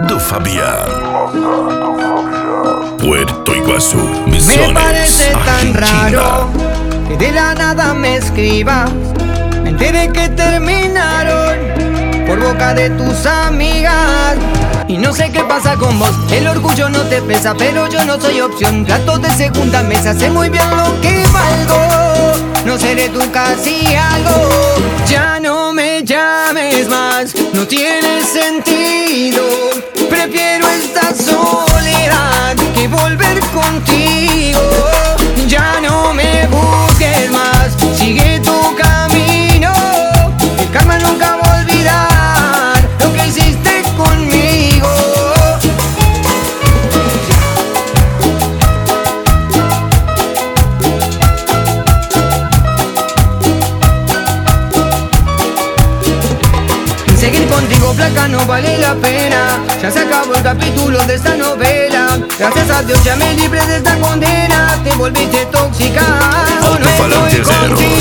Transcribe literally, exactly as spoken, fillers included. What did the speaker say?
do Fabián. Puerto Iguazú, Misiones, Me parece tan Argentina. raro que de la nada me escribas. Me enteré que terminaron por boca de tus amigas. Y no sé qué pasa con vos, el orgullo no te pesa, pero yo no soy opción. Plato de segunda mesa, sé muy bien lo que valgo. No seré tu casi algo. Ya no me llames más, no tiene sentido. Prefiero esta soledad que volver contigo. Ya no me busques más, sigue tu camino. El karma nunca va a olvidar lo que hiciste conmigo. Seguir contigo, flaca, no vale la pena. Ya se acabó el capítulo de esta novela. Gracias a Dios ya me libré de esta condena. Te volviste tóxica. No Alto-falantes estoy R. contigo.